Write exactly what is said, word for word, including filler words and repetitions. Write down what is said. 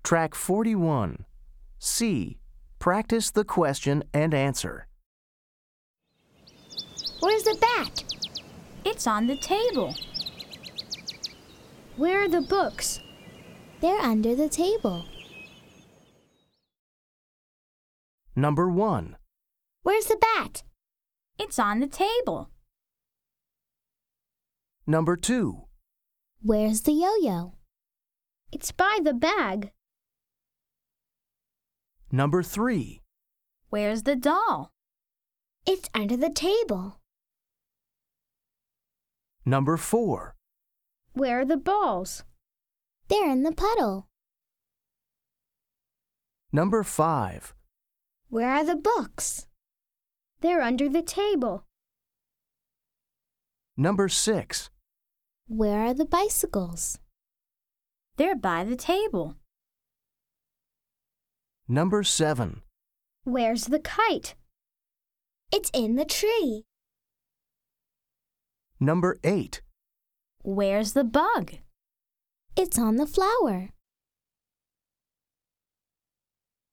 Track forty-one. C. Practice the question and answer. Where's the bat? It's on the table. Where are the books? They're under the table. Number one. Where's the bat? It's on the table. Number two. Where's the yo-yo? It's by the bag. Number three. Where's the doll? It's under the table. Number four. Where are the balls? They're in the puddle. Number five. Where are the books? They're under the table. Number six. Where are the bicycles? They're by the table. Number seven. Where's the kite? It's in the tree. Number eight. Where's the bug? It's on the flower.